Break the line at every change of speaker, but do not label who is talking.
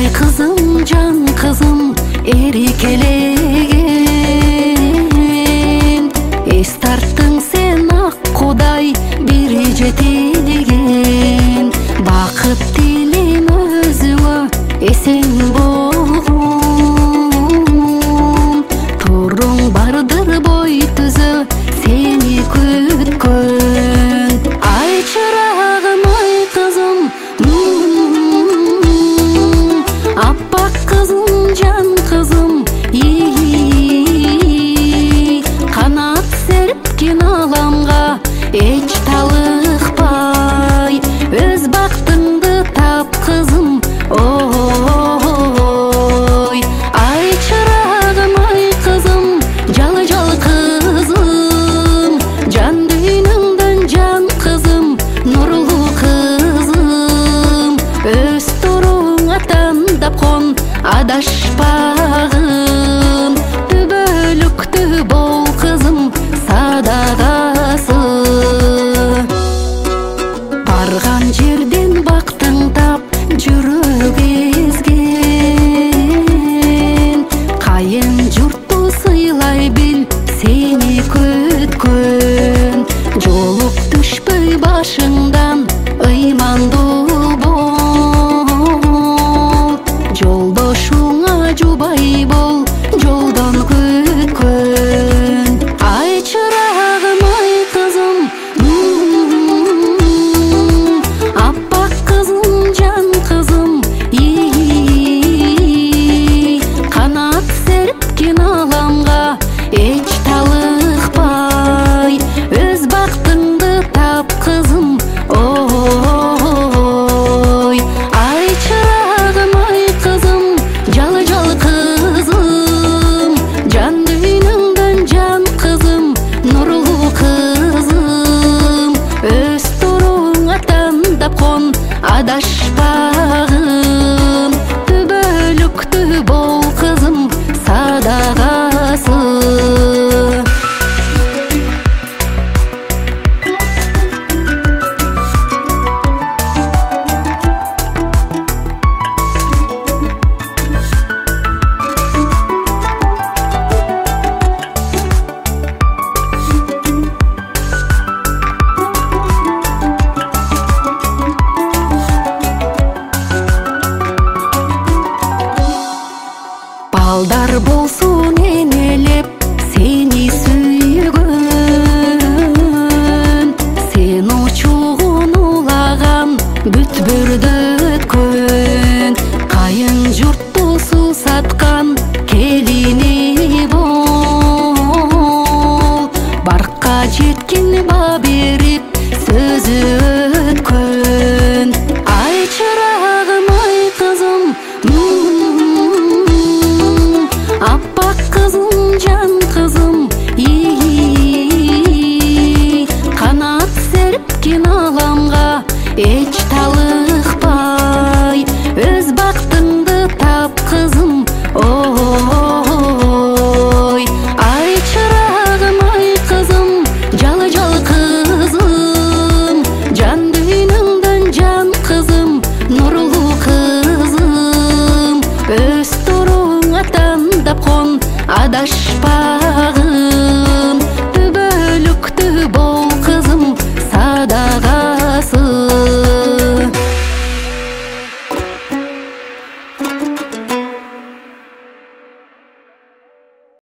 кызым, жан кызым, эркелеген. Эс тарттың сен ак Кудай бир жетелеген. Бакыт тилейм өзүңө эсен болгон. Туруң бардыр бой түзө сени күткөн. Ай чырагым, ай кызым, аппак кызым, жан кызым, канат серпкен аламга эч талыкпай, өз бактыңды тап кызым, ой. Ай чырагым, ай кызым, жалы кызым, жан дүйнөңдөн жан кызым, нурлуу кызым. Өз туруңа тандап кон, адашпагын, түбөлүктү бол кызым, садагасы. Барган жерден бактың тап, жүрөк эзген. Кайын журтту сыйлай бил, сени күткөн. Жолук түшпөй башыңдан, ыймандуу бол. Жолдошуңа жубай бол, жолдон күткөн. Ай чырагым, ай кызым, аппак кызым, жан кызым, канат серпкен аламга эч талыкпай, өз бактыңды тап кызым, ой. Ай чырагым, ай кызым, жалы кызым, жан дүйнөңдөн жан кызым, нурлуу кызым. Өз туруңа тандап кон, адашпагын, түбөлүктү бол кызым, садагасы. Балдар болсун энелеп сени сүйгөн. Сен учугун улаган бүт бөрдөткөн. Кайын журтту суусаткан келини бол. Баркка жеткен ба берип сөзү өткөн. Ай чырагым, ай кызым, аппак кызым, жан кызым, канат серпкен аламга эч талыкпай, өз бактыңды тап кызым, ой. Ай чырагым, ай кызым, жалы кызым, жан дүйнөңдөн жан кызым, нурлуу кызым. Өз туруңа тандап кон, адашпагын, түбөлүктү бол кызым, садагасы.